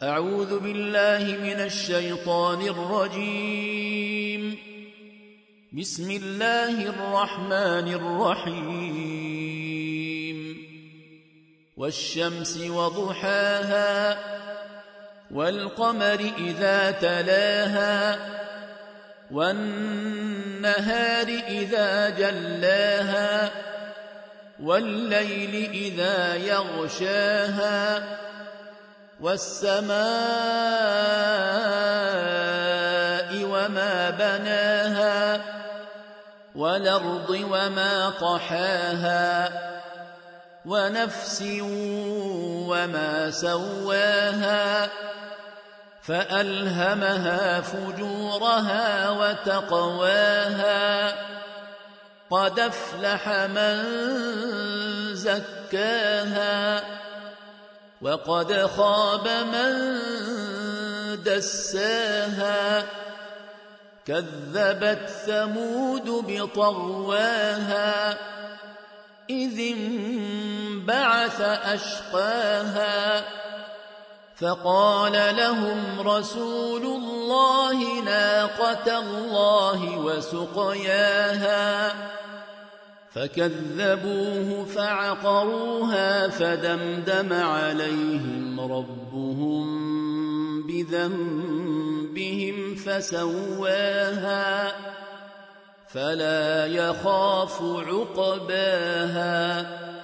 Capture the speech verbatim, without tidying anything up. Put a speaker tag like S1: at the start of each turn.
S1: أعوذ بالله من الشيطان الرجيم. بسم الله الرحمن الرحيم. والشمس وضحاها والقمر إذا تلاها والنهار إذا جلاها والليل إذا يغشاها والسماء وما بناها والأرض وما طحاها ونفس وما سواها فألهمها فجورها وتقواها قد أفلح من زكاها وقد خاب من دساها كذبت ثمود بطغواها إذ انبعث أشقاها فقال لهم رسول الله ناقة الله وسقياها فكذبوه فعقروها فدمدم عليهم ربهم بذنبهم فسواها فلا يخاف عقباها.